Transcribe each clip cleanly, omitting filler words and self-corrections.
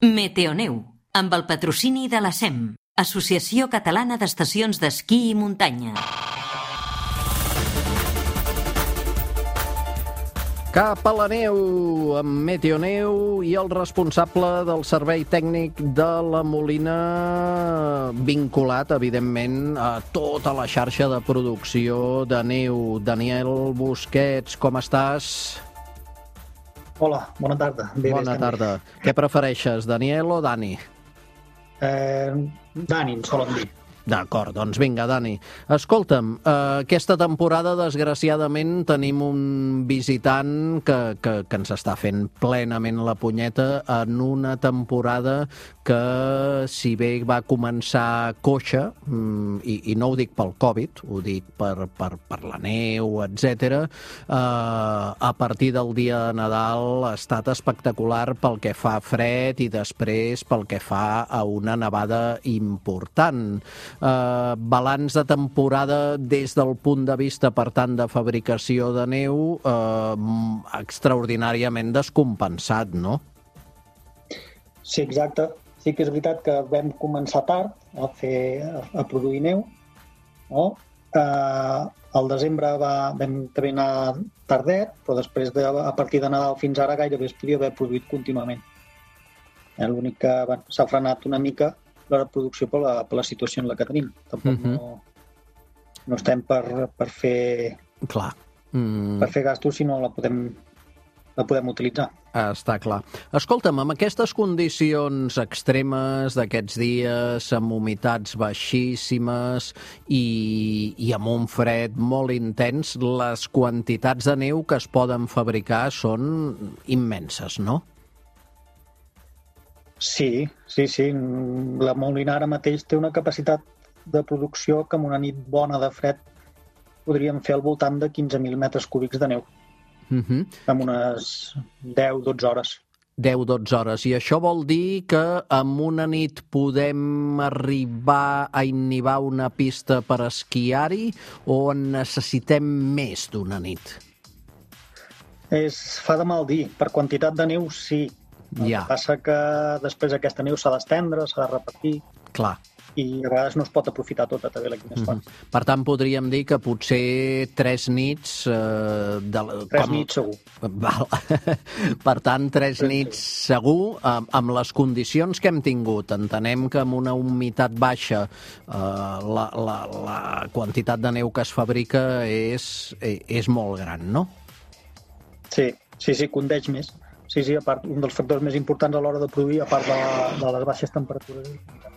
Meteoneu, amb el patrocini de la SEM, Associació Catalana d'Estacions d'Esquí i Muntanya. Cap a la neu, amb Meteoneu i el responsable del servei tècnic de la Molina, vinculat, evidentment, a tota la xarxa de producció de neu. Daniel Busquets, com estàs? Hola, bona tarda. Bona tarda. Què prefereixes, Daniel o Dani? Dani, em solen dir. D'acord, doncs vinga, Dani. Escolta'm, aquesta temporada, desgraciadament, tenim un visitant que ens està fent plenament la punyeta en una temporada que, si bé va començar coixa, i no ho dic pel Covid, ho dic per la neu, etc., a partir del dia de Nadal ha estat espectacular pel que fa a fred i després pel que fa a una nevada important. Balanç de temporada des del punt de vista, per tant, de fabricació de neu, extraordinàriament descompensat, no? Sí, exacte. Sí que és veritat que vam començar tard a produir neu, no? Al desembre vam també anar tardet, però després, a partir de Nadal fins ara, gairebé es podia haver produït contínuament. L'únic que s'ha frenat una mica la producció per la situació en la que tenim. Tampoc no estem per fer per fer gastos, sinó la podem utilitzar. Està clar. Escolta'm, amb aquestes condicions extremes d'aquests dies, amb humitats baixíssimes i amb un fred molt intens, les quantitats de neu que es poden fabricar són immenses, no? Sí. La Molina ara mateix té una capacitat de producció que amb una nit bona de fred podríem fer al voltant de 15.000 metres cúbics de neu. En unes 10-12 hores. 10-12 hores. I això vol dir que en una nit podem arribar a innivar una pista per esquiar-hi o en necessitem més d'una nit? Fa de mal dir. Per quantitat de neu, sí. El que passa que després aquesta neu s'ha d'estendre, s'ha de repartir. Clar. I a vegades no es pot aprofitar tota, també la quina es fa. Per tant, podríem dir que potser 3 nits... 3 nits segur. Val. Per tant, 3 nits segur, amb les condicions que hem tingut. Entenem que amb una humitat baixa la quantitat de neu que es fabrica és molt gran, no? Sí, condeix més. Sí, a part, un dels factors més importants a l'hora de produir, a part de les baixes temperatures.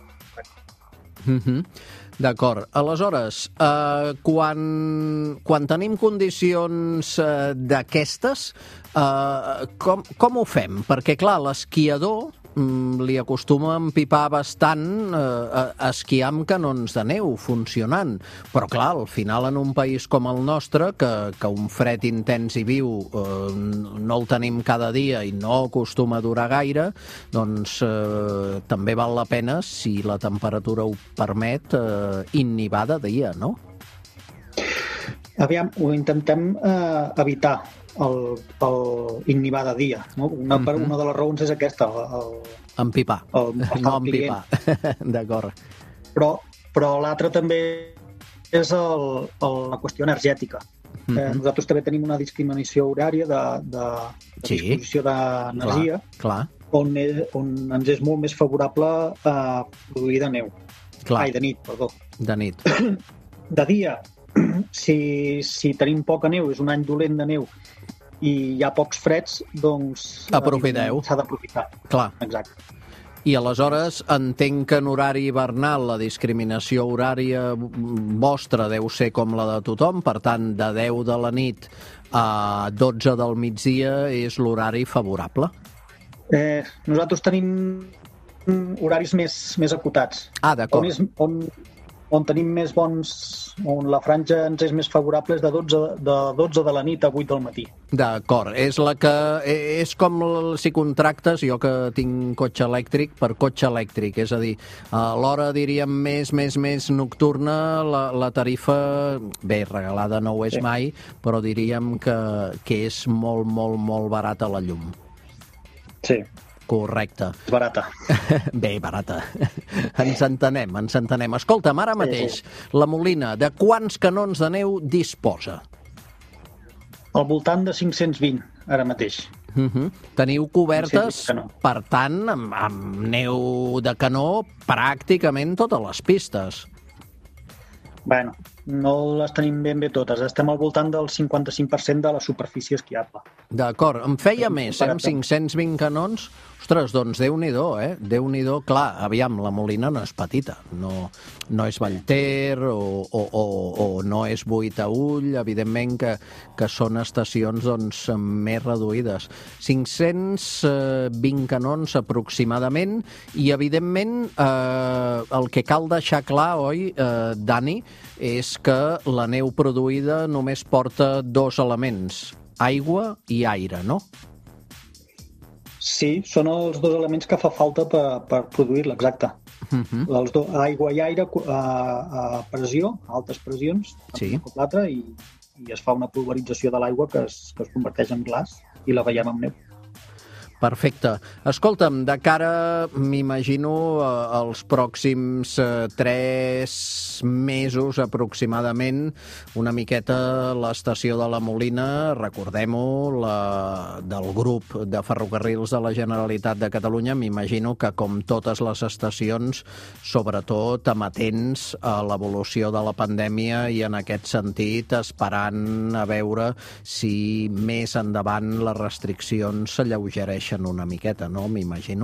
D'acord. Aleshores, quan tenim condicions d'aquestes, com ho fem? Perquè, clar, l'esquiador li acostuma a empipar bastant esquiar amb canons de neu funcionant. Però, clar, al final, en un país com el nostre, que un fred intens i viu no el tenim cada dia i no acostuma a durar gaire, doncs també val la pena, si la temperatura ho permet, innivar de dia, no? Aviam, ho intentem evitar, el innivar de dia. No? Una de les raons és aquesta. Empipar, no empipar. D'acord. Però l'altra també és la qüestió energètica. Nosaltres també tenim una discriminació horària de disposició d'energia, on ens és molt més favorable a produir de neu. De nit, perdó. De nit. De dia, si tenim poca neu, és un any dolent de neu, i hi ha pocs freds, doncs aprofiteu. S'ha d'aprofitar. Clar. Exacte. I aleshores entenc que en horari hivernal la discriminació horària vostra deu ser com la de tothom, per tant, de 10 de la nit a 12 del migdia és l'horari favorable? Nosaltres tenim horaris més acotats. D'acord. On tenim més bons, on la franja ens és més favorable és de 12 de la nit a 8 del matí. D'acord, és la que és com si contractes, jo que tinc cotxe elèctric, per cotxe elèctric, és a dir, a l'hora, diríem, més nocturna, la tarifa, bé, regalada no ho és mai, però diríem que és molt barata la llum. Sí. Correcte. És barata. Bé, barata. Ens entenem. Escolta'm, ara mateix, la Molina, de quants canons de neu disposa? Al voltant de 520, ara mateix. Teniu cobertes, Canó. per tant, amb neu de canó, pràcticament totes les pistes. Bueno, no les tenim ben bé totes. Estem al voltant del 55% de la superfície esquiable. D'acord, em feia més, amb 520 canons. Ostres, doncs Déu-n'hi-do, Déu-n'hi-do. Clar, aviam, la Molina no és petita, no és Vallter o no és Boitaüll, evidentment que són estacions doncs, més reduïdes. 520 canons aproximadament i, evidentment, el que cal deixar clar, oi, Dani, és que la neu produïda només porta dos elements, aigua i aire, no? Sí, són els dos elements que fa falta per produir-la, exacte. Els dos, aigua i aire a pressió, a altes pressions, sí. L'altre, i es fa una pulverització de l'aigua que es converteix en glaç i la veiem amb neu. Perfecte. Escolta'm, de cara, m'imagino, als pròxims 3 mesos aproximadament, una miqueta l'estació de la Molina, recordem-ho, del grup de ferrocarrils de la Generalitat de Catalunya, m'imagino que com totes les estacions, sobretot amatents a l'evolució de la pandèmia i en aquest sentit esperant a veure si més endavant les restriccions s'alleugereixen una miqueta, no? M'imagino.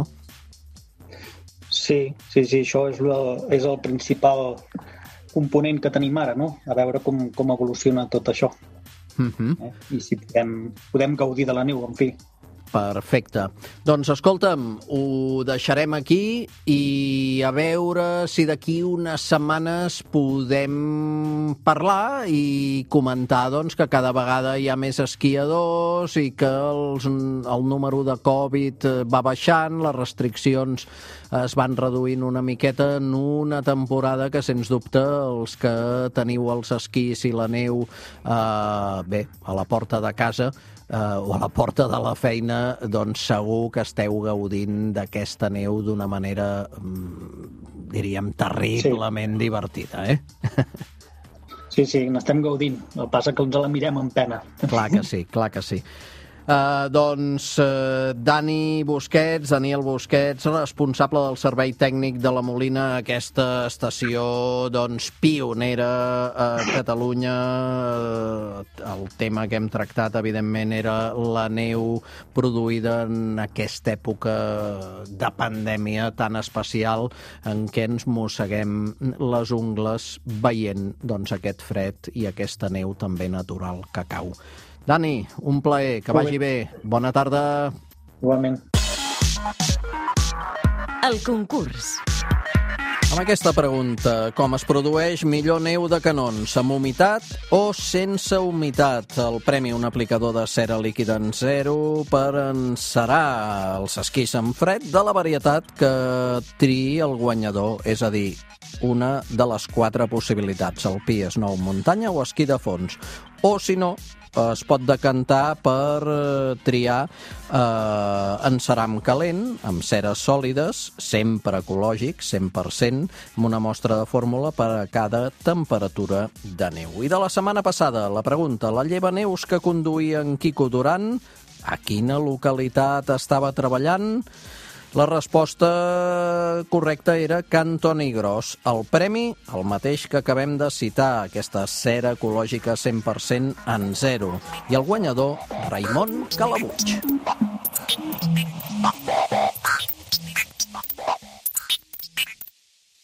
Sí, això és el principal component que tenim ara, no? A veure com evoluciona tot això. I si podem gaudir de la neu, en fi. Perfecte. Doncs escolta'm, ho deixarem aquí i a veure si d'aquí unes setmanes podem parlar i comentar doncs, que cada vegada hi ha més esquiadors i que el número de Covid va baixant, les restriccions es van reduint una miqueta en una temporada que, sens dubte, els que teniu els esquís i la neu bé, a la porta de casa o a la porta de la feina, doncs segur que esteu gaudint d'aquesta neu d'una manera, diríem, terriblement divertida, Sí, n'estem gaudint. El que passa que ens la mirem amb pena. Clar que sí. Doncs Daniel Busquets, responsable del servei tècnic de la Molina, aquesta estació doncs pionera a Catalunya. El tema que hem tractat, evidentment, era la neu produïda en aquesta època de pandèmia tan especial en què ens mosseguem les ungles veient doncs, aquest fred i aquesta neu també natural que cau. Dani, un plaer, que vagi bé. Bona tarda. Igualment. El concurs. Amb aquesta pregunta, com es produeix millor neu de canons, amb humitat o sense humitat? El premi, un aplicador de cera líquida en zero per encerar els esquís en fred de la varietat que triï el guanyador, és a dir, una de les 4 possibilitats, alpí, snow, muntanya o esquí de fons. O, si no, es pot decantar per triar enceram calent, amb ceres sòlides, sempre ecològic, 100%, amb una mostra de fórmula per a cada temperatura de neu. I de la setmana passada, la pregunta, la llevaneus que conduïa en Quico Duran, a quina localitat estava treballant? La resposta correcta era Can Toni Gros. El premi, el mateix que acabem de citar, aquesta cera ecològica 100% en zero. I el guanyador, Raimon Calabuig.